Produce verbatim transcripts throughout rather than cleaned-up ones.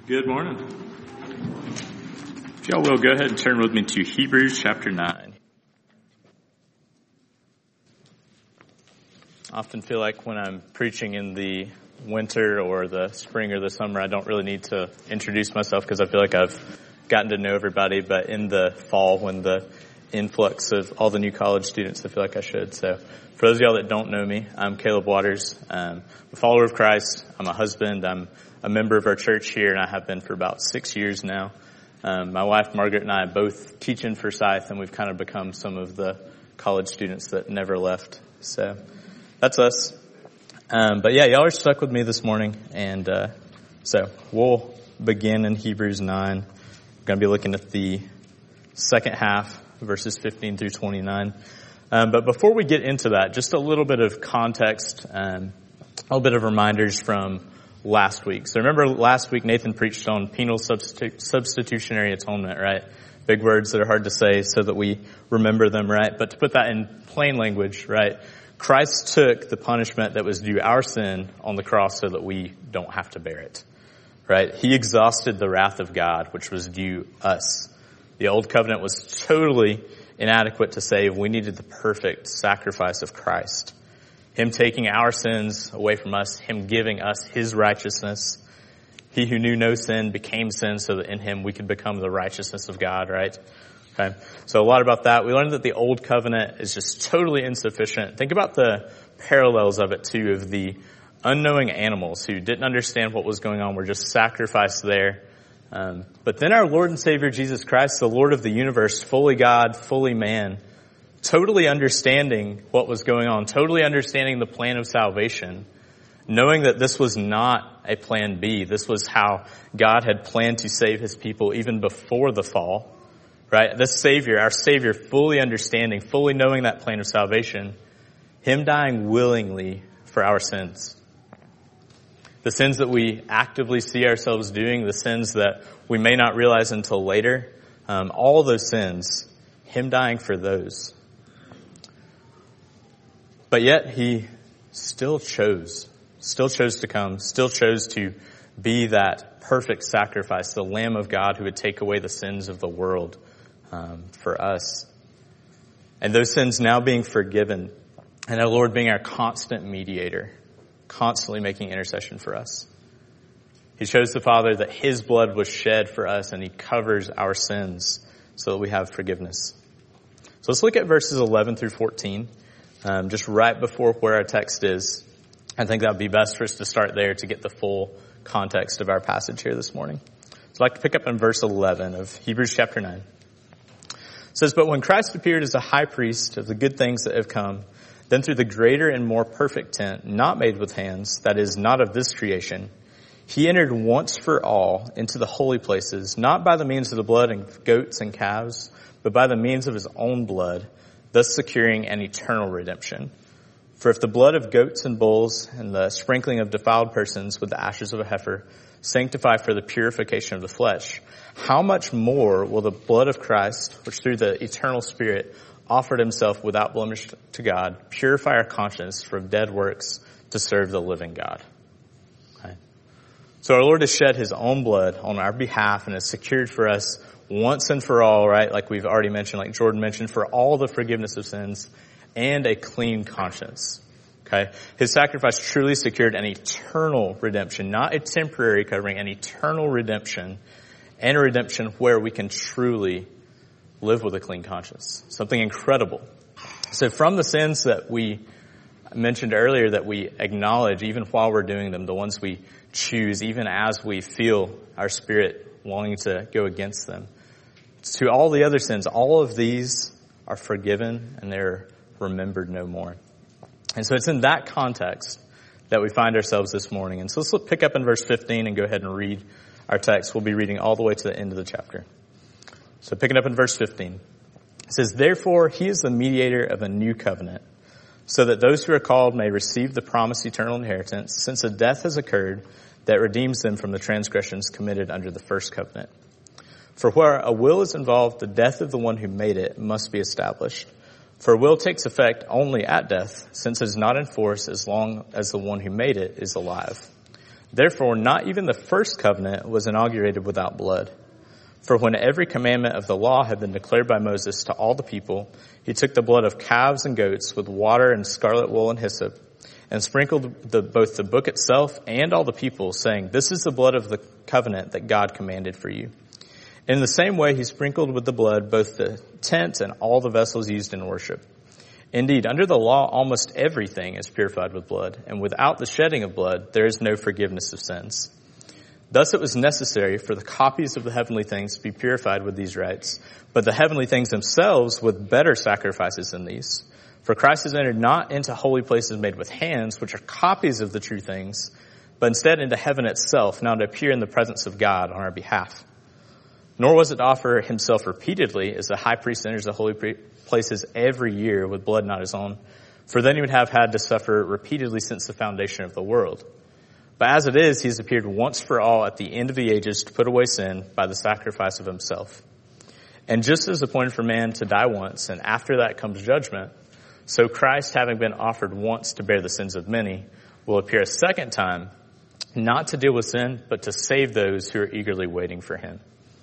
Good morning. If y'all will, go ahead and turn with me to Hebrews chapter nine. I often feel like when I'm preaching in the winter or the spring or the summer, I don't really need to introduce myself because I feel like I've gotten to know everybody. But in the fall, when the influx of all the new college students, I feel like I should. So for those of y'all that don't know me, I'm Caleb Waters. I'm a follower of Christ. I'm a husband. I'm a member of our church here, and I have been for about six years now. Um, my wife, Margaret, and I both teach in Forsyth, and we've kind of become some of the college students that never left. So that's us. Um, but yeah, y'all are stuck with me this morning, and uh, so we'll begin in Hebrews nine. We're going to be looking at the second half, verses fifteen through twenty-nine. Um, but before we get into that, just a little bit of context, um, a little bit of reminders from last week. So remember last week Nathan preached on penal substitu- substitutionary atonement, right? Big words that are hard to say so that we remember them, right? But to put that in plain language, right? Christ took the punishment that was due our sin on the cross so that we don't have to bear it, right? He exhausted the wrath of God, which was due us. The old covenant was totally inadequate to save. We needed the perfect sacrifice of Christ. Him taking our sins away from us, Him giving us His righteousness. He who knew no sin became sin so that in Him we could become the righteousness of God, right? Okay. So a lot about that. We learned that the old covenant is just totally insufficient. Think about the parallels of it too, of the unknowing animals who didn't understand what was going on, were just sacrificed there. Um, but then our Lord and Savior Jesus Christ, the Lord of the universe, fully God, fully man, totally understanding what was going on, totally understanding the plan of salvation, knowing that this was not a plan B. This was how God had planned to save His people even before the fall, right? This Savior, our Savior, fully understanding, fully knowing that plan of salvation, Him dying willingly for our sins. The sins that we actively see ourselves doing, the sins that we may not realize until later, um, all those sins, Him dying for those. But yet He still chose, still chose to come, still chose to be that perfect sacrifice, the Lamb of God who would take away the sins of the world um, for us. And those sins now being forgiven, and our Lord being our constant mediator, constantly making intercession for us. He shows the Father that His blood was shed for us and He covers our sins so that we have forgiveness. So let's look at verses eleven through fourteen, um, just right before where our text is. I think that would be best for us to start there to get the full context of our passage here this morning. So I'd like to pick up in verse eleven of Hebrews chapter nine. It says, "But when Christ appeared as a high priest of the good things that have come, then through the greater and more perfect tent, not made with hands, that is, not of this creation, He entered once for all into the holy places, not by the means of the blood of goats and calves, but by the means of His own blood, thus securing an eternal redemption. For if the blood of goats and bulls and the sprinkling of defiled persons with the ashes of a heifer sanctify for the purification of the flesh, how much more will the blood of Christ, which through the eternal Spirit offered Himself without blemish to God, purify our conscience from dead works to serve the living God." Okay. So our Lord has shed His own blood on our behalf and has secured for us once and for all, right, like we've already mentioned, like Jordan mentioned, for all the forgiveness of sins and a clean conscience. Okay. His sacrifice truly secured an eternal redemption, not a temporary covering, an eternal redemption, and a redemption where we can truly live with a clean conscience. Something incredible. So from the sins that we mentioned earlier that we acknowledge even while we're doing them, the ones we choose even as we feel our spirit longing to go against them, to all the other sins, all of these are forgiven and they're remembered no more. And so it's in that context that we find ourselves this morning. And so let's pick up in verse fifteen and go ahead and read our text. We'll be reading all the way to the end of the chapter. So picking up in verse fifteen, it says, "Therefore He is the mediator of a new covenant, so that those who are called may receive the promised eternal inheritance, since a death has occurred that redeems them from the transgressions committed under the first covenant. For where a will is involved, the death of the one who made it must be established. For a will takes effect only at death, since it is not in force as long as the one who made it is alive. Therefore, not even the first covenant was inaugurated without blood. For when every commandment of the law had been declared by Moses to all the people, he took the blood of calves and goats with water and scarlet wool and hyssop, and sprinkled the, both the book itself and all the people, saying, "This is the blood of the covenant that God commanded for you." In the same way, he sprinkled with the blood both the tent and all the vessels used in worship. Indeed, under the law, almost everything is purified with blood, and without the shedding of blood, there is no forgiveness of sins. Thus it was necessary for the copies of the heavenly things to be purified with these rites, but the heavenly things themselves with better sacrifices than these. For Christ has entered not into holy places made with hands, which are copies of the true things, but instead into heaven itself, now to appear in the presence of God on our behalf. Nor was it to offer himself repeatedly, as the high priest enters the holy places every year with blood not his own, for then he would have had to suffer repeatedly since the foundation of the world. But as it is, he has appeared once for all at the end of the ages to put away sin by the sacrifice of himself. And just as appointed for man to die once, and after that comes judgment, so Christ, having been offered once to bear the sins of many, will appear a second time, not to deal with sin, but to save those who are eagerly waiting for him.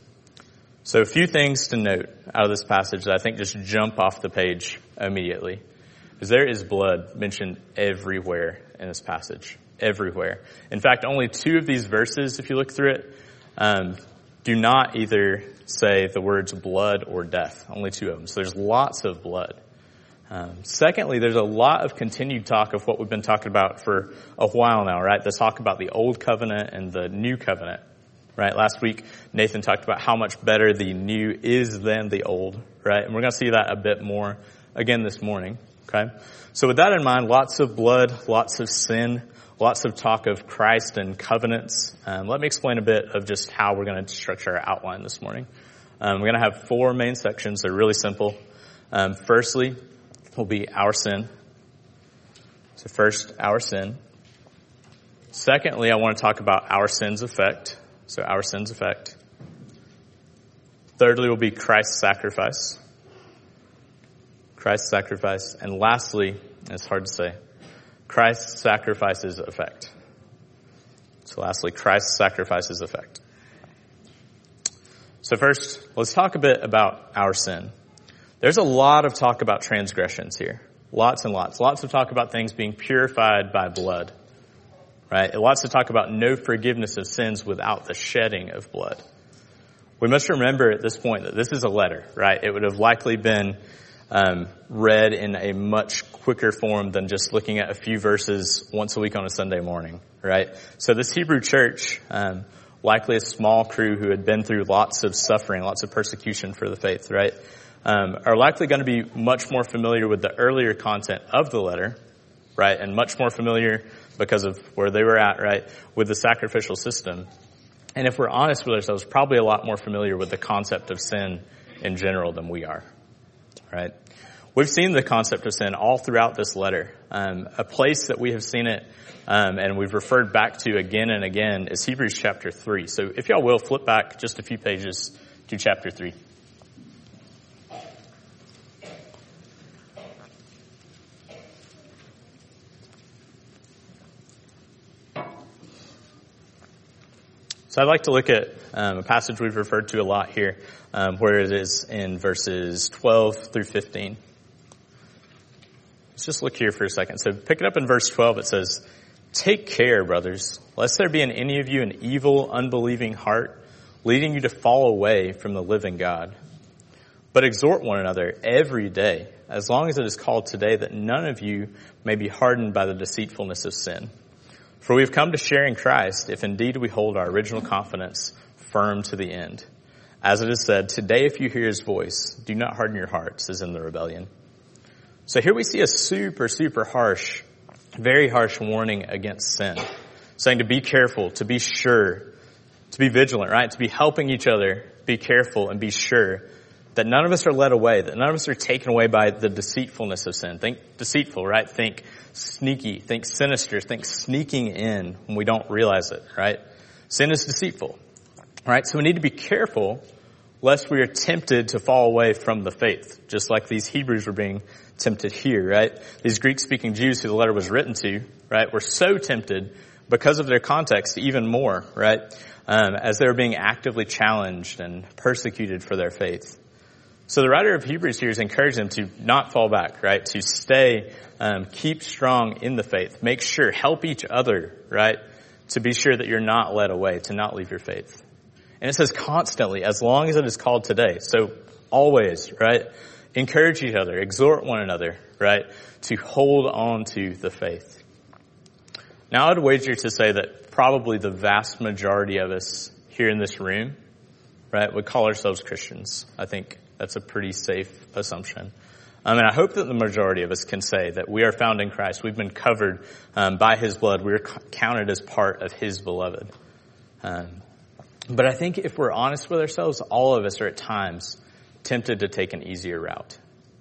So a few things to note out of this passage that I think just jump off the page immediately. Is there is blood mentioned everywhere in this passage. Everywhere. In fact, only two of these verses, if you look through it, um, do not either say the words blood or death. Only two of them. So there's lots of blood. Um, secondly, there's a lot of continued talk of what we've been talking about for a while now, right? The talk about the old covenant and the new covenant. Right? Last week, Nathan talked about how much better the new is than the old, right? And we're going to see that a bit more again this morning, okay? So with that in mind, lots of blood, lots of sin, lots of talk of Christ and covenants. Um, let me explain a bit of just how we're going to structure our outline this morning. Um, we're going to have four main sections. They're really simple. Um, firstly, will be our sin. So first, our sin. Secondly, I want to talk about our sin's effect. So our sin's effect. Thirdly will be Christ's sacrifice. Christ's sacrifice. And lastly, and it's hard to say, Christ's sacrifice's effect. So lastly, Christ's sacrifice's effect. So first, let's talk a bit about our sin. There's a lot of talk about transgressions here. Lots and lots. Lots of talk about things being purified by blood. Right? Lots of talk about no forgiveness of sins without the shedding of blood. We must remember at this point that this is a letter, right? It would have likely been um, read in a much quicker form than just looking at a few verses once a week on a Sunday morning, right? So this Hebrew church, um, likely a small crew who had been through lots of suffering, lots of persecution for the faith, right, um, are likely going to be much more familiar with the earlier content of the letter, right, and much more familiar because of where they were at, right, with the sacrificial system. And if we're honest with ourselves, probably a lot more familiar with the concept of sin in general than we are, right? We've seen the concept of sin all throughout this letter. Um, a place that we have seen it um, and we've referred back to again and again is Hebrews chapter three. So if y'all will, flip back just a few pages to chapter three. So I'd like to look at um, a passage we've referred to a lot here, um, where it is in verses twelve through fifteen. Let's just look here for a second. So pick it up in verse twelve. It says, "Take care, brothers, lest there be in any of you an evil, unbelieving heart, leading you to fall away from the living God. But exhort one another every day, as long as it is called today, that none of you may be hardened by the deceitfulness of sin. For we have come to share in Christ, if indeed we hold our original confidence firm to the end. As it is said, today if you hear his voice, do not harden your hearts as in the rebellion." So here we see a super, super harsh, very harsh warning against sin. Saying to be careful, to be sure, to be vigilant, right? To be helping each other, be careful and be sure that none of us are led away, that none of us are taken away by the deceitfulness of sin. Think deceitful, right? Think sneaky, think sinister, think sneaking in when we don't realize it, right? Sin is deceitful, right? So we need to be careful lest we are tempted to fall away from the faith, just like these Hebrews were being tempted here, right? These Greek-speaking Jews who the letter was written to, right, were so tempted because of their context, even more, right? Um, as they were being actively challenged and persecuted for their faith. So the writer of Hebrews here is encouraging them to not fall back, right? To stay, um, keep strong in the faith. Make sure, help each other, right? To be sure that you're not led away, to not leave your faith. And it says constantly, as long as it is called today. So always, right? Encourage each other, exhort one another, right? To hold on to the faith. Now I'd wager to say that probably the vast majority of us here in this room, right, would call ourselves Christians. I think that's a pretty safe assumption. Um, and I hope that the majority of us can say that we are found in Christ. We've been covered um, by His blood. We're counted as part of His beloved. Um, but I think if we're honest with ourselves, all of us are at times tempted to take an easier route.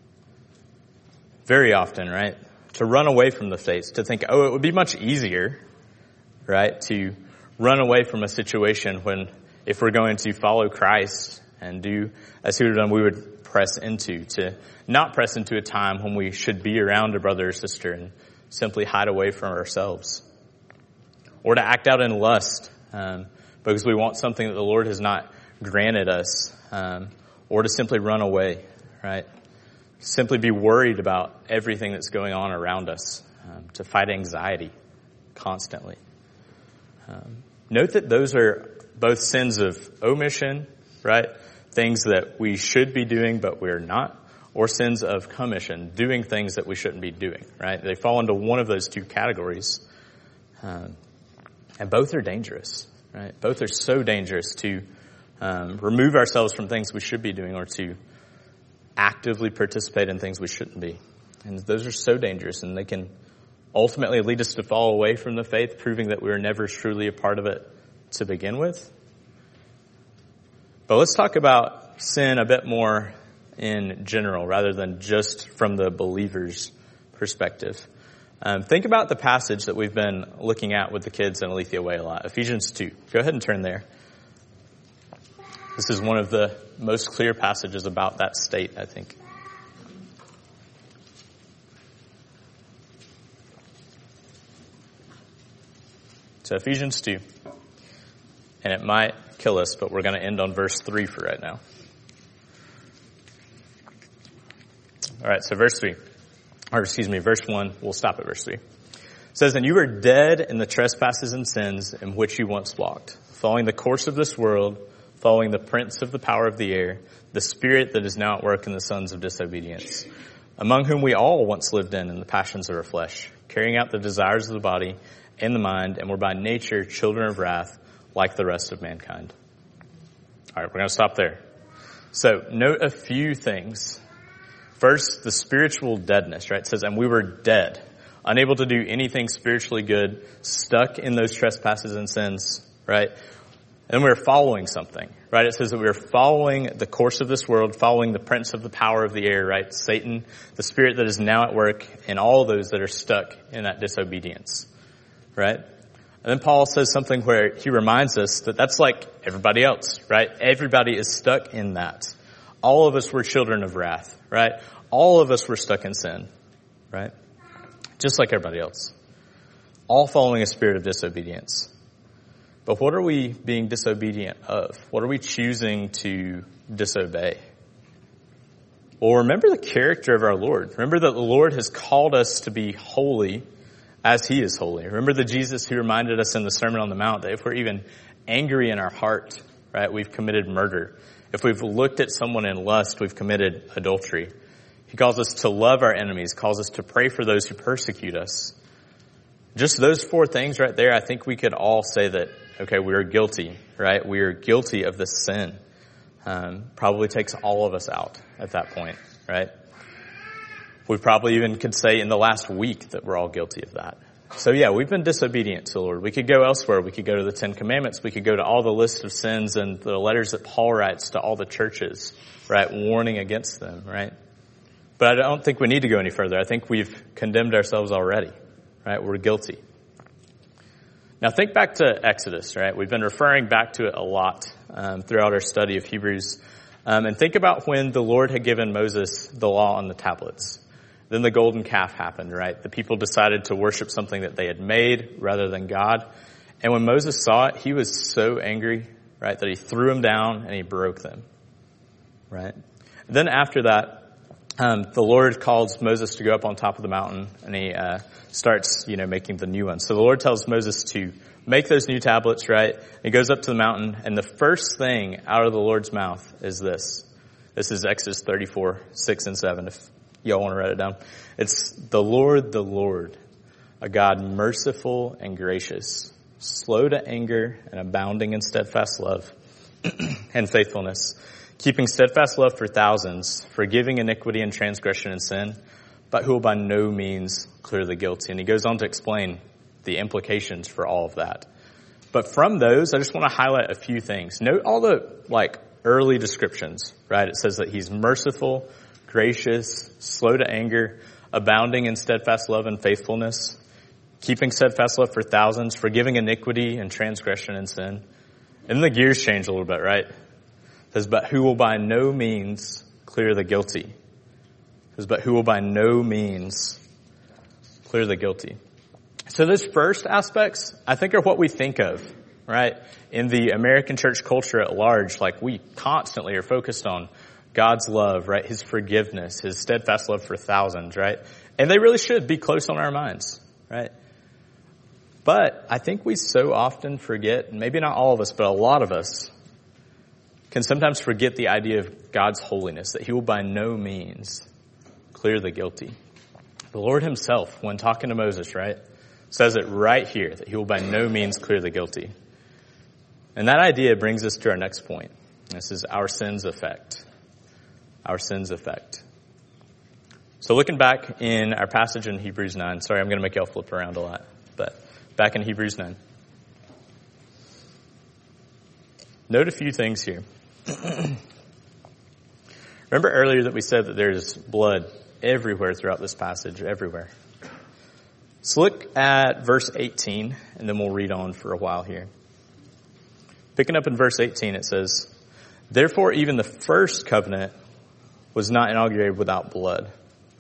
Very often, right? To run away from the faith, to think, oh, it would be much easier, right? To run away from a situation when, if we're going to follow Christ and do as He would have done, we would press into, to not press into a time when we should be around a brother or sister and simply hide away from ourselves. Or to act out in lust, um, because we want something that the Lord has not granted us, um, or to simply run away, right? Simply be worried about everything that's going on around us, um, to fight anxiety constantly. Um, note that those are both sins of omission, right? Things that we should be doing but we're not, or sins of commission, doing things that we shouldn't be doing, right? They fall into one of those two categories. Um, and both are dangerous, right? Both are so dangerous to um, remove ourselves from things we should be doing or to actively participate in things we shouldn't be. And those are so dangerous, and they can ultimately lead us to fall away from the faith, proving that we were never truly a part of it to begin with. But let's talk about sin a bit more in general, rather than just from the believer's perspective. Um, think about the passage that we've been looking at with the kids in Alethea Way a lot, Ephesians two. Go ahead and turn there. This is one of the most clear passages about that state, I think. So Ephesians two. And it might kill us, but we're going to end on verse three for right now. All right, so verse three. Or excuse me, verse one. We'll stop at verse three. It says, "And you were dead in the trespasses and sins in which you once walked, following the course of this world, following the prince of the power of the air, the spirit that is now at work in the sons of disobedience, among whom we all once lived in, in the passions of our flesh, carrying out the desires of the body and the mind, and were by nature children of wrath, like the rest of mankind." All right, we're going to stop there. So note a few things. First, the spiritual deadness, right? It says, and we were dead, unable to do anything spiritually good, stuck in those trespasses and sins, right? And we were following something, right? It says that we were following the course of this world, following the prince of the power of the air, right? Satan, the spirit that is now at work in all those that are stuck in that disobedience, right? And then Paul says something where he reminds us that that's like everybody else, right? Everybody is stuck in that. All of us were children of wrath, right? All of us were stuck in sin, right? Just like everybody else. All following a spirit of disobedience. But what are we being disobedient of? What are we choosing to disobey? Well, remember the character of our Lord. Remember that the Lord has called us to be holy as He is holy. Remember the Jesus who reminded us in the Sermon on the Mount that if we're even angry in our heart, right, we've committed murder. If we've looked at someone in lust, we've committed adultery. He calls us to love our enemies, calls us to pray for those who persecute us. Just those four things right there, I think we could all say that, okay, we are guilty, right? We are guilty of this sin. Um, probably takes all of us out at that point, right? We probably even could say in the last week that we're all guilty of that. So yeah, we've been disobedient to the Lord. We could go elsewhere. We could go to the Ten Commandments. We could go to all the list of sins and the letters that Paul writes to all the churches, right? Warning against them, right? But I don't think we need to go any further. I think we've condemned ourselves already, right? We're guilty. Now think back to Exodus, right? We've been referring back to it a lot um, throughout our study of Hebrews. Um, and think about when the Lord had given Moses the law on the tablets. Then the golden calf happened, right? The people decided to worship something that they had made rather than God. And when Moses saw it, he was so angry, right, that he threw them down and he broke them, right? Then after that, um, the Lord calls Moses to go up on top of the mountain, and he uh, starts, you know, making the new ones. So the Lord tells Moses to make those new tablets, right? He goes up to the mountain, and the first thing out of the Lord's mouth is this. This is Exodus thirty-four, six and seven, if y'all want to write it down. It's the Lord, the Lord, a God merciful and gracious, slow to anger and abounding in steadfast love and faithfulness, keeping steadfast love for thousands, forgiving iniquity and transgression and sin, but who will by no means clear the guilty. And he goes on to explain the implications for all of that. But from those, I just want to highlight a few things. Note all the, like, early descriptions, right? It says that he's merciful, gracious, slow to anger, abounding in steadfast love and faithfulness, keeping steadfast love for thousands, forgiving iniquity and transgression and sin. And the gears change a little bit, right? It says, but who will by no means clear the guilty. It says, but who will by no means clear the guilty. So those first aspects, I think, are what we think of, right? In the American church culture at large, like, we constantly are focused on God's love, right? His forgiveness, his steadfast love for thousands, right? And they really should be close on our minds, right? But I think we so often forget, maybe not all of us, but a lot of us can sometimes forget the idea of God's holiness, that he will by no means clear the guilty. The Lord himself, when talking to Moses, right, says it right here, that he will by no means clear the guilty. And that idea brings us to our next point. This is our sins effect. Our sins effect. So looking back in our passage in Hebrews nine, sorry, I'm going to make y'all flip around a lot, but back in Hebrews nine. Note a few things here. Remember earlier that we said that there's blood everywhere throughout this passage, everywhere. So look at verse eighteen, and then we'll read on for a while here. Picking up in verse eighteen, it says, therefore even the first covenant was not inaugurated without blood.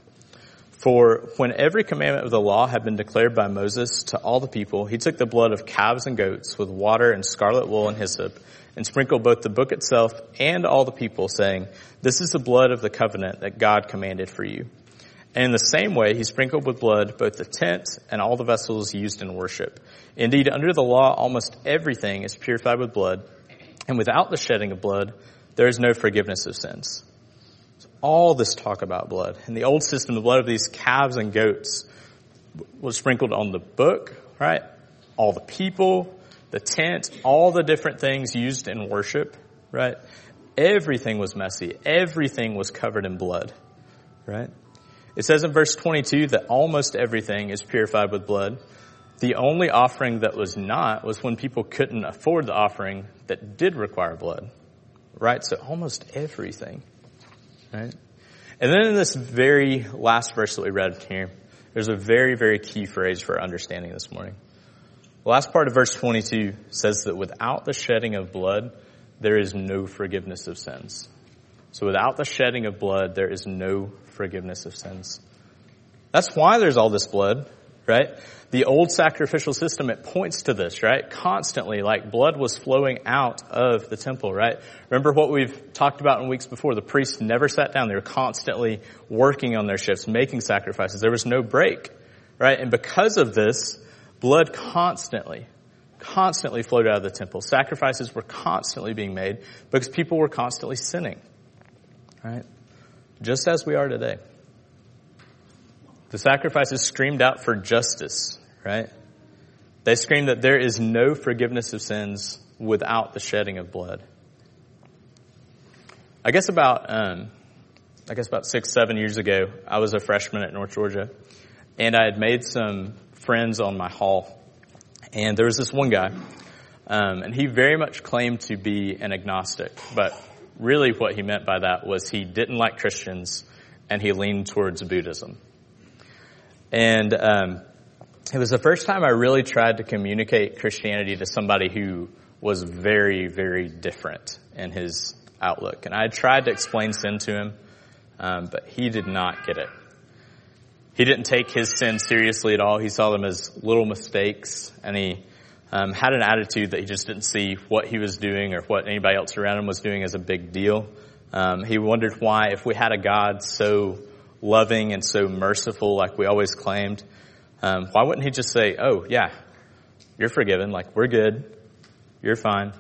For when every commandment of the law had been declared by Moses to all the people, he took the blood of calves and goats with water and scarlet wool and hyssop, and sprinkled both the book itself and all the people, saying, this is the blood of the covenant that God commanded for you. And in the same way, he sprinkled with blood both the tent and all the vessels used in worship. Indeed, under the law, almost everything is purified with blood, and without the shedding of blood, there is no forgiveness of sins. So all this talk about blood. In the old system, the blood of these calves and goats was sprinkled on the book, right? All the people, the tent, all the different things used in worship, right? Everything was messy. Everything was covered in blood, right? It says in verse twenty-two that almost everything is purified with blood. The only offering that was not was when people couldn't afford the offering that did require blood, right? So almost everything, right? And then in this very last verse that we read here, there's a very, very key phrase for our understanding this morning. The last part of verse twenty-two says that without the shedding of blood, there is no forgiveness of sins. So without the shedding of blood, there is no forgiveness of sins. That's why there's all this blood, right? The old sacrificial system, it points to this, right? Constantly, like, blood was flowing out of the temple, right? Remember what we've talked about in weeks before. The priests never sat down. They were constantly working on their shifts, making sacrifices. There was no break, right? And because of this, blood constantly, constantly flowed out of the temple. Sacrifices were constantly being made because people were constantly sinning, right? Just as we are today. The sacrifices screamed out for justice, right? They screamed that there is no forgiveness of sins without the shedding of blood. I guess about, um, I guess about six, seven years ago, I was a freshman at North Georgia, and I had made some friends on my hall. And there was this one guy, um, and he very much claimed to be an agnostic, but really what he meant by that was he didn't like Christians, and he leaned towards Buddhism. And um, it was the first time I really tried to communicate Christianity to somebody who was very, very different in his outlook. And I tried to explain sin to him, um, but he did not get it. He didn't take his sin seriously at all. He saw them as little mistakes, and he um, had an attitude that he just didn't see what he was doing or what anybody else around him was doing as a big deal. Um, he wondered why, if we had a God so loving and so merciful like we always claimed, um, why wouldn't he just say, oh, yeah, you're forgiven, like we're good, you're fine.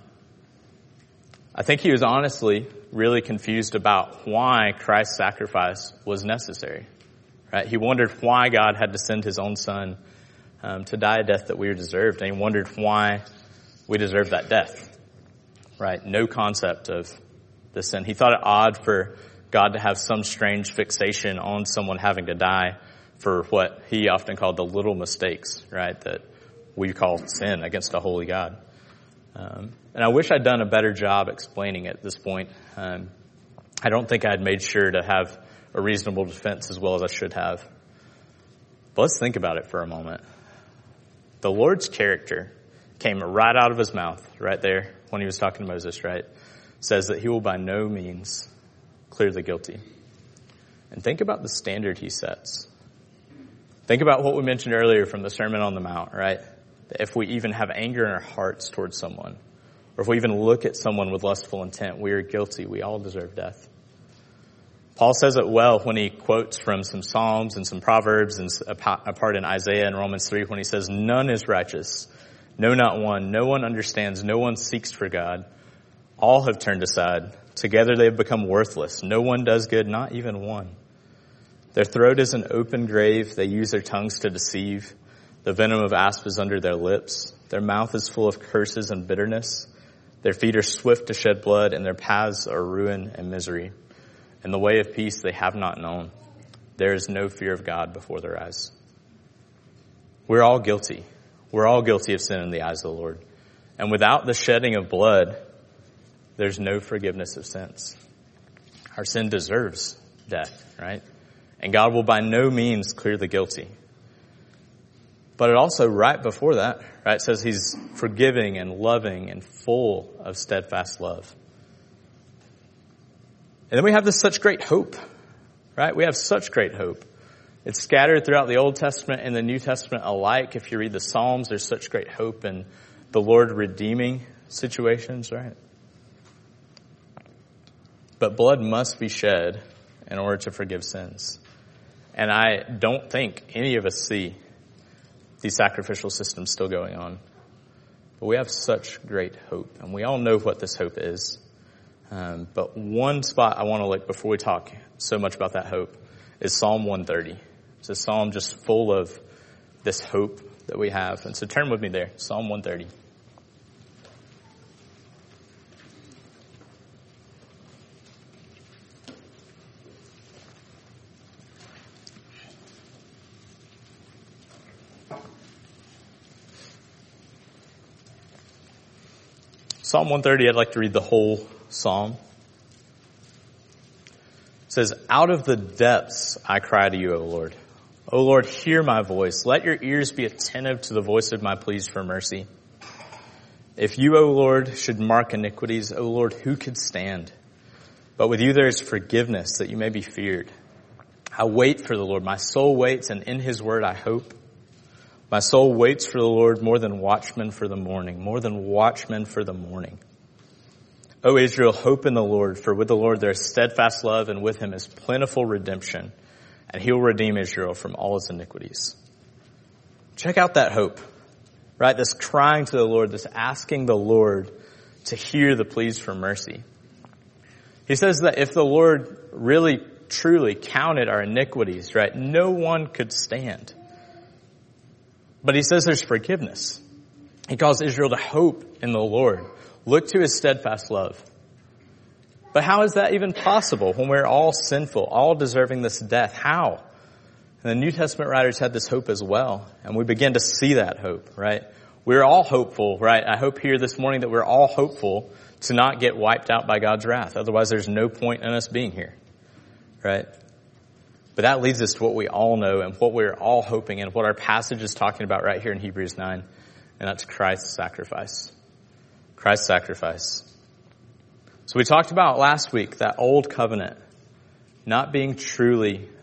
I think he was honestly really confused about why Christ's sacrifice was necessary. Right? He wondered why God had to send his own son um, to die a death that we deserved, and he wondered why we deserved that death. Right? No concept of the sin. He thought it odd for God to have some strange fixation on someone having to die for what he often called the little mistakes, right, that we call sin against a holy God. Um, and I wish I'd done a better job explaining it at this point. Um, I don't think I'd made sure to have a reasonable defense as well as I should have. But let's think about it for a moment. The Lord's character came right out of his mouth right there when he was talking to Moses, right? Says that he will by no means clear the guilty. And think about the standard he sets. Think about what we mentioned earlier from the Sermon on the Mount, right? That if we even have anger in our hearts towards someone, or if we even look at someone with lustful intent, we are guilty. We all deserve death. Paul says it well when he quotes from some Psalms and some Proverbs and a part in Isaiah and Romans three when he says, none is righteous, no, not one. No one understands. No one seeks for God. All have turned aside. Together they have become worthless. No one does good, not even one. Their throat is an open grave. They use their tongues to deceive. The venom of asp is under their lips. Their mouth is full of curses and bitterness. Their feet are swift to shed blood, and their paths are ruin and misery. And the way of peace they have not known. There is no fear of God before their eyes. We're all guilty. We're all guilty of sin in the eyes of the Lord. And without the shedding of blood, there's no forgiveness of sins. Our sin deserves death, right? And God will by no means clear the guilty. But it also, right before that, right, says he's forgiving and loving and full of steadfast love. And then we have this such great hope, right? We have such great hope. It's scattered throughout the Old Testament and the New Testament alike. If you read the Psalms, there's such great hope in the Lord redeeming situations, right? But blood must be shed in order to forgive sins. And I don't think any of us see these sacrificial systems still going on. But we have such great hope, and we all know what this hope is. Um, but one spot I want to look before we talk so much about that hope is Psalm one thirty. It's a psalm just full of this hope that we have. And so turn with me there, Psalm one thirty. Psalm one thirty, I'd like to read the whole psalm. It says, out of the depths I cry to you, O Lord. O Lord, hear my voice. Let your ears be attentive to the voice of my pleas for mercy. If you, O Lord, should mark iniquities, O Lord, who could stand? But with you there is forgiveness, that you may be feared. I wait for the Lord. My soul waits, and in his word I hope. My soul waits for the Lord more than watchmen for the morning, more than watchmen for the morning. O Israel, hope in the Lord, for with the Lord there is steadfast love, and with him is plentiful redemption, and he will redeem Israel from all its iniquities. Check out that hope, right? This crying to the Lord, this asking the Lord to hear the pleas for mercy. He says that if the Lord really, truly counted our iniquities, right, no one could stand. But he says there's forgiveness. He calls Israel to hope in the Lord. Look to his steadfast love. But how is that even possible when we're all sinful, all deserving this death? How? And the New Testament writers had this hope as well. And we begin to see that hope, right? We're all hopeful, right? I hope here this morning that we're all hopeful to not get wiped out by God's wrath. Otherwise, there's no point in us being here, right? But that leads us to what we all know and what we're all hoping and what our passage is talking about right here in Hebrews nine. And that's Christ's sacrifice. Christ's sacrifice. So we talked about last week that old covenant not being truly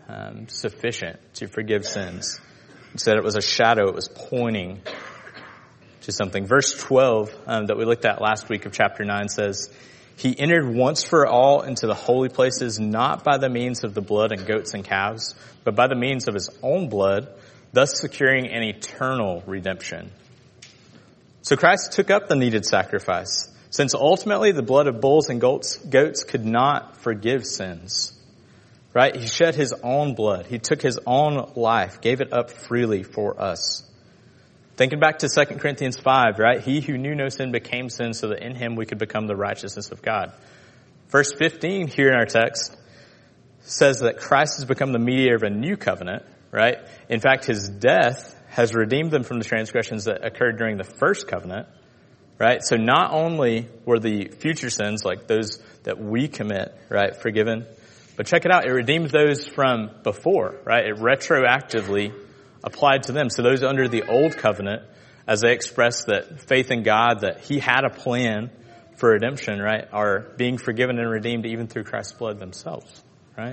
um, sufficient to forgive sins. Instead, it was a shadow. It was pointing to something. Verse twelve um, that we looked at last week of chapter nine says, he entered once for all into the holy places, not by the means of the blood and goats and calves, but by the means of his own blood, thus securing an eternal redemption. So Christ took up the needed sacrifice, since ultimately the blood of bulls and goats, goats could not forgive sins. Right? He shed his own blood. He took his own life, gave it up freely for us. Thinking back to Second Corinthians five, right? He who knew no sin became sin so that in him we could become the righteousness of God. Verse fifteen here in our text says that Christ has become the mediator of a new covenant, right? In fact, his death has redeemed them from the transgressions that occurred during the first covenant, right? So not only were the future sins, like those that we commit, right, forgiven, but check it out, it redeemed those from before, right? It retroactively applied to them. So those under the old covenant, as they expressed that faith in God, that he had a plan for redemption, right, are being forgiven and redeemed even through Christ's blood themselves, right?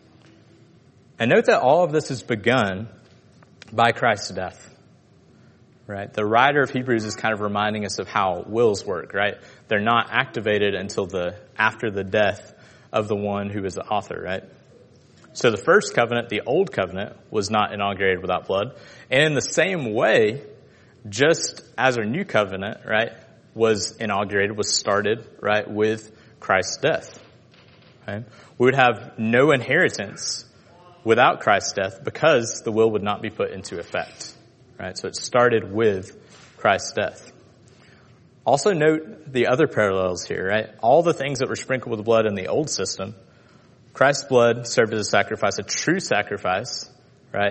And note that all of this is begun by Christ's death, right? The writer of Hebrews is kind of reminding us of how wills work, right? They're not activated until the after the death of the one who is the author, right? So the first covenant, the old covenant, was not inaugurated without blood. And in the same way, just as our new covenant, right, was inaugurated, was started, right, with Christ's death. Right? We would have no inheritance without Christ's death because the will would not be put into effect. Right? So it started with Christ's death. Also note the other parallels here, right? All the things that were sprinkled with blood in the old system, Christ's blood served as a sacrifice, a true sacrifice, right?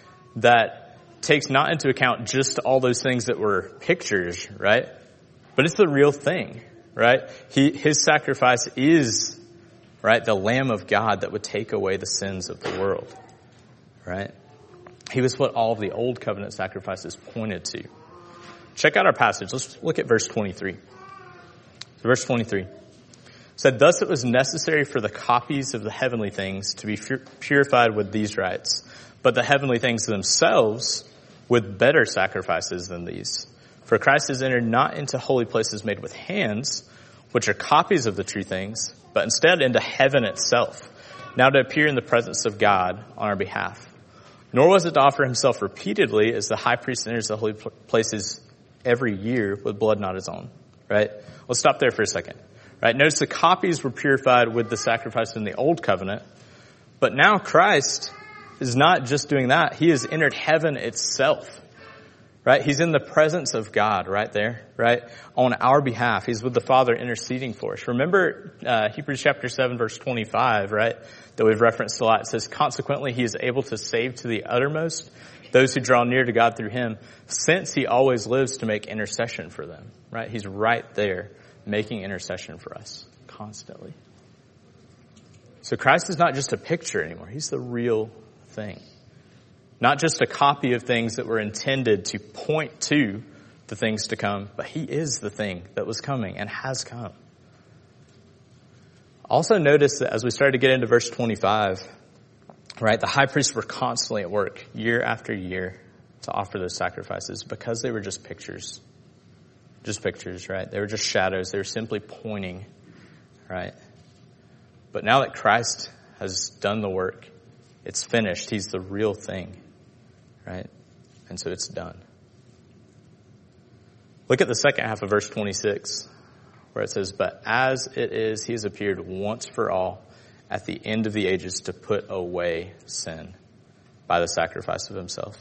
That takes not into account just all those things that were pictures, right? But it's the real thing, right? He, his sacrifice is, right, the Lamb of God that would take away the sins of the world, right? He was what all of the old covenant sacrifices pointed to. Check out our passage. Let's look at verse twenty-three. So verse twenty-three said, thus it was necessary for the copies of the heavenly things to be purified with these rites, but the heavenly things themselves with better sacrifices than these. For Christ has entered not into holy places made with hands, which are copies of the true things, but instead into heaven itself, now to appear in the presence of God on our behalf. Nor was it to offer himself repeatedly as the high priest enters the holy places every year with blood not his own. Right? Let's stop there for a second. Right? Notice the copies were purified with the sacrifice in the old covenant, but now Christ is not just doing that. He has entered heaven itself. Right? He's in the presence of God right there, right? On our behalf. He's with the Father interceding for us. Remember uh, Hebrews chapter seven verse twenty-five, right? That we've referenced a lot. It says, consequently, he is able to save to the uttermost those who draw near to God through him, since he always lives to make intercession for them, right? He's right there making intercession for us constantly. So Christ is not just a picture anymore. He's the real thing. Not just a copy of things that were intended to point to the things to come, but he is the thing that was coming and has come. Also notice that as we start to get into verse twenty-five, right, the high priests were constantly at work year after year to offer those sacrifices because they were just pictures. Just pictures, right? They were just shadows. They were simply pointing, right? But now that Christ has done the work, it's finished. He's the real thing, right? And so it's done. Look at the second half of verse twenty-six, where it says, but as it is, he has appeared once for all at the end of the ages to put away sin by the sacrifice of himself.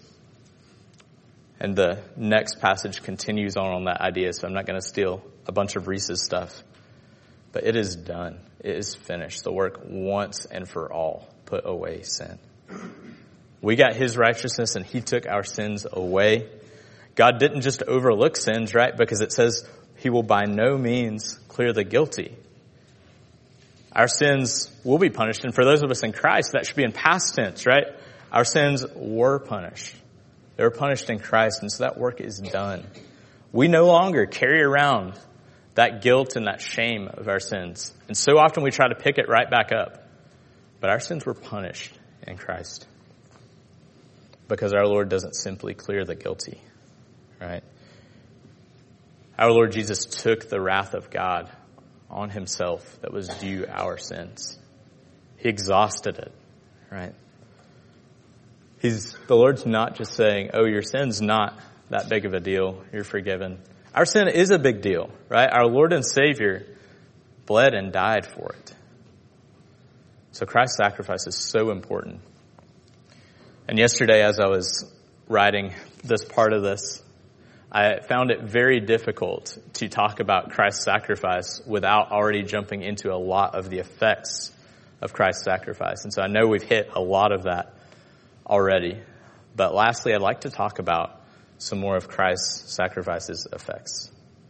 And the next passage continues on on that idea, so I'm not going to steal a bunch of Reese's stuff. But it is done. It is finished. The work once and for all put away sin. We got his righteousness and he took our sins away. God didn't just overlook sins, right? Because it says he will by no means clear the guilty. Our sins will be punished. And for those of us in Christ, that should be in past tense, right? Our sins were punished. They were punished in Christ, and so that work is done. We no longer carry around that guilt and that shame of our sins. And so often we try to pick it right back up. But our sins were punished in Christ. Because our Lord doesn't simply clear the guilty, right? Our Lord Jesus took the wrath of God on himself that was due our sins. He exhausted it, right? He's, the Lord's not just saying, oh, your sin's not that big of a deal. You're forgiven. Our sin is a big deal, right? Our Lord and Savior bled and died for it. So Christ's sacrifice is so important. And yesterday, as I was writing this part of this, I found it very difficult to talk about Christ's sacrifice without already jumping into a lot of the effects of Christ's sacrifice. And so I know we've hit a lot of that already. But lastly, I'd like to talk about some more of Christ's sacrifice's effects.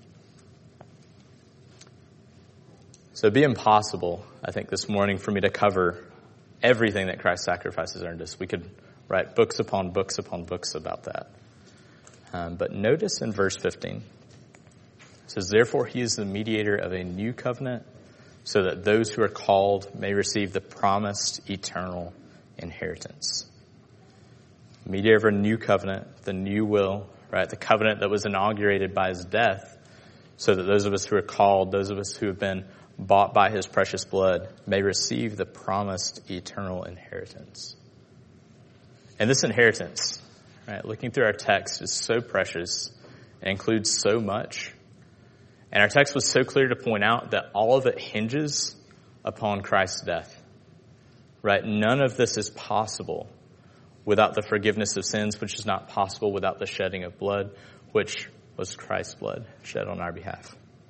So it'd be impossible, I think, this morning for me to cover everything that Christ's sacrifice has earned us. We could write books upon books upon books about that. Um, but notice in verse fifteen, it says, therefore he is the mediator of a new covenant, so that those who are called may receive the promised eternal inheritance. Mediator of a new covenant, the new will, right? The covenant that was inaugurated by his death, so that those of us who are called, those of us who have been bought by his precious blood, may receive the promised eternal inheritance. And this inheritance, right, looking through our text, is so precious and includes so much. And our text was so clear to point out that all of it hinges upon Christ's death, right? None of this is possible without the forgiveness of sins, which is not possible without the shedding of blood, which was Christ's blood shed on our behalf.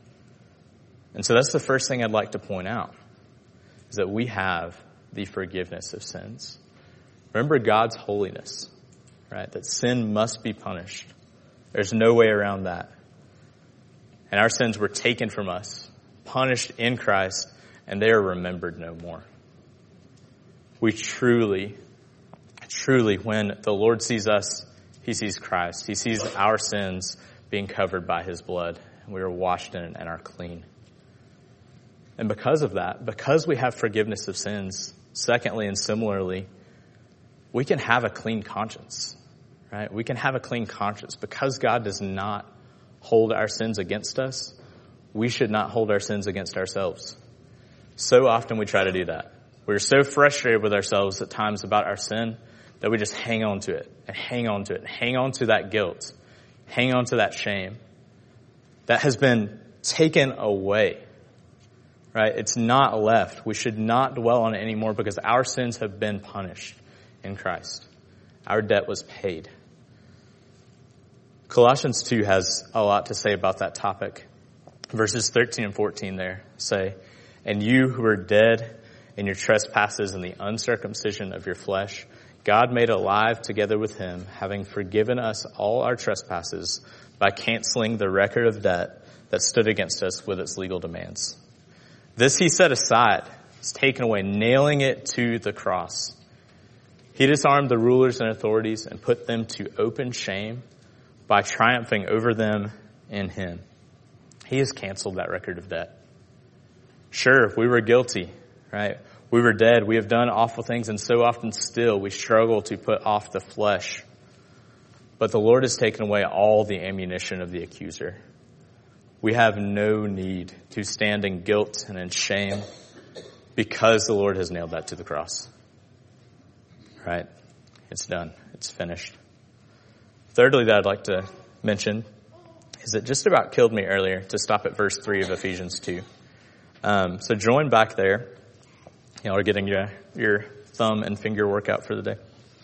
And so that's the first thing I'd like to point out, is that we have the forgiveness of sins. Remember God's holiness, right? That sin must be punished. There's no way around that. And our sins were taken from us, punished in Christ, and they are remembered no more. We truly, truly, when the Lord sees us, he sees Christ. He sees our sins being covered by his blood. And we are washed in it and are clean. And because of that, because we have forgiveness of sins, secondly and similarly, we can have a clean conscience, right? We can have a clean conscience. Because God does not hold our sins against us, we should not hold our sins against ourselves. So often we try to do that. We're so frustrated with ourselves at times about our sin that we just hang on to it and hang on to it and hang on to that guilt, hang on to that shame that has been taken away, right? It's not left. We should not dwell on it anymore because our sins have been punished in Christ. Our debt was paid. Colossians two has a lot to say about that topic. Verses thirteen and fourteen there say, and you who were dead in your trespasses and the uncircumcision of your flesh, God made alive together with him, having forgiven us all our trespasses by canceling the record of debt that stood against us with its legal demands. This he set aside, it's taken away, nailing it to the cross. He disarmed the rulers and authorities and put them to open shame by triumphing over them in him. He has canceled that record of debt. Sure, we were guilty, right? We were dead. We have done awful things, and so often still we struggle to put off the flesh. But the Lord has taken away all the ammunition of the accuser. We have no need to stand in guilt and in shame because the Lord has nailed that to the cross. Right? It's done. It's finished. Thirdly, that I'd like to mention is it just about killed me earlier to stop at verse three of Ephesians two. Um, so join back there. You know, we're getting your, your thumb and finger workout for the day.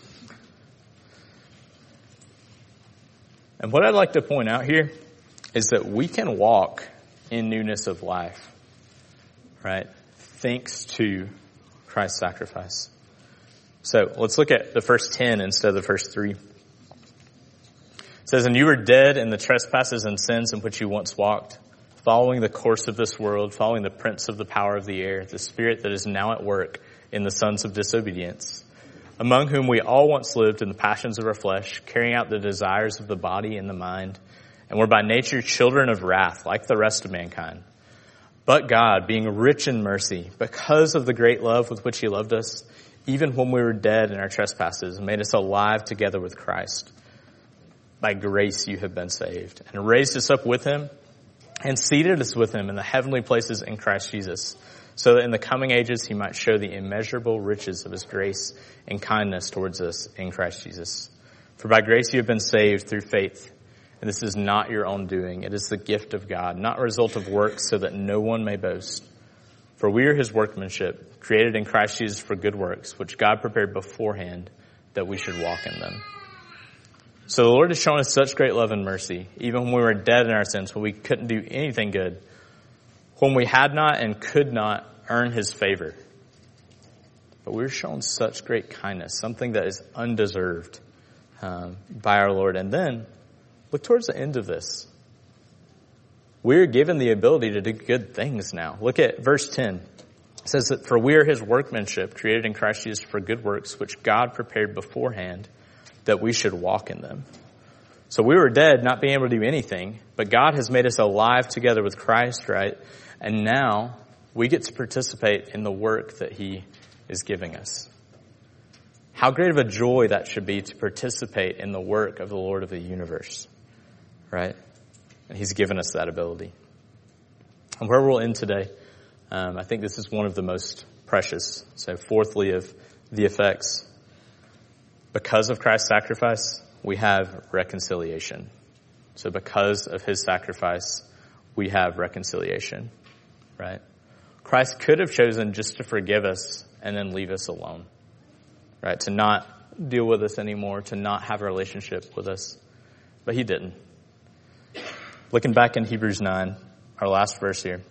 And what I'd like to point out here is that we can walk in newness of life, right? Thanks to Christ's sacrifice. So let's look at the first ten instead of the first three. It says, and you were dead in the trespasses and sins in which you once walked, following the course of this world, following the prince of the power of the air, the spirit that is now at work in the sons of disobedience, among whom we all once lived in the passions of our flesh, carrying out the desires of the body and the mind, and were by nature children of wrath, like the rest of mankind. But God, being rich in mercy, because of the great love with which he loved us, even when we were dead in our trespasses, made us alive together with Christ. By grace you have been saved, and raised us up with him, and seated us with him in the heavenly places in Christ Jesus, so that in the coming ages he might show the immeasurable riches of his grace and kindness towards us in Christ Jesus. For by grace you have been saved through faith, and this is not your own doing. It is the gift of God, not a result of works, so that no one may boast. For we are his workmanship, created in Christ Jesus for good works, which God prepared beforehand that we should walk in them. So the Lord has shown us such great love and mercy, even when we were dead in our sins, when we couldn't do anything good, when we had not and could not earn his favor. But we were shown such great kindness, something that is undeserved um, by our Lord. And then, look towards the end of this. We're given the ability to do good things now. Look at verse ten. It says that, for we are his workmanship, created in Christ Jesus for good works, which God prepared beforehand that we should walk in them. So we were dead, not being able to do anything, but God has made us alive together with Christ, right? And now we get to participate in the work that he is giving us. How great of a joy that should be to participate in the work of the Lord of the universe, right? And he's given us that ability. And where we'll end today, um, I think this is one of the most precious. So fourthly, of the effects. Because of Christ's sacrifice, we have reconciliation. So because of his sacrifice, we have reconciliation, right? Christ could have chosen just to forgive us and then leave us alone, right? To not deal with us anymore, to not have a relationship with us. But he didn't. Looking back in Hebrews nine, our last verse here,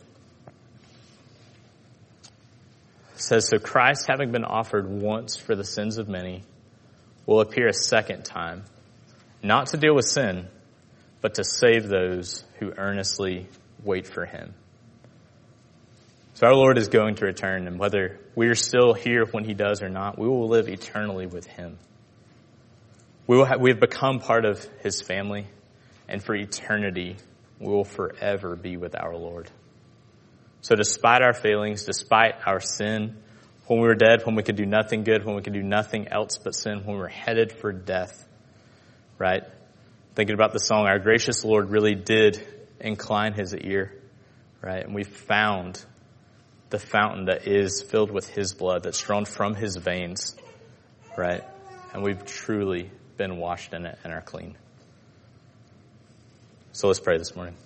it says, so Christ, having been offered once for the sins of many, will appear a second time, not to deal with sin, but to save those who earnestly wait for him. So our Lord is going to return, and whether we are still here when he does or not, we will live eternally with him. We will have, we have become part of his family, and for eternity, we will forever be with our Lord. So despite our failings, despite our sin, when we were dead, when we could do nothing good, when we could do nothing else but sin, when we were headed for death, right? Thinking about the song, our gracious Lord really did incline his ear, right? And we found the fountain that is filled with his blood that's drawn from his veins, right? And we've truly been washed in it and are clean. So let's pray this morning.